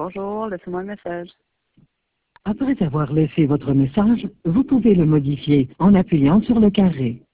Bonjour, laissez-moi un message. Après avoir laissé votre message, vous pouvez le modifier en appuyant sur le carré.